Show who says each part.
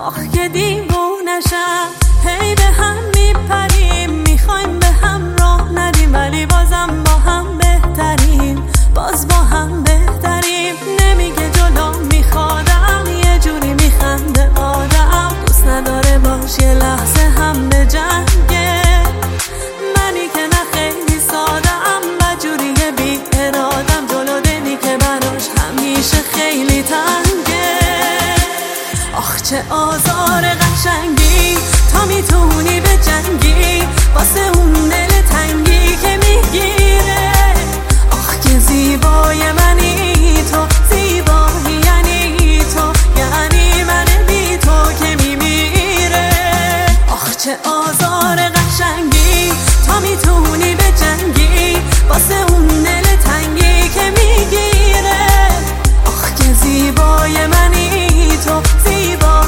Speaker 1: آخ که دیوونشم، هی به هم میپریم، میخوایم به هم راه ندیم، ولی بازم با هم بهتریم، باز با هم بهتریم. نمیگه جلو میخوادم، یه جوری میخنده آدم، دوست نداره باش یه لحظه هم به جنگه. منی که نه خیلی سادم، بدجوری بی ارادم، جلو دلی که براش همیشه خیلی تنگه. آخ چه آزار قشنگی، تا میتونی به جنگی واسه اون دل تنگی که میگیره. آخ که زیبای منی تو، زیبایی یعنی تو، یعنی من بی تو که میمیره. آخ چه آزار قشنگی، تا میتونی به جنگی واسه اون دل تنگی که میگیره. آخ که زیبای منی تو، زیبا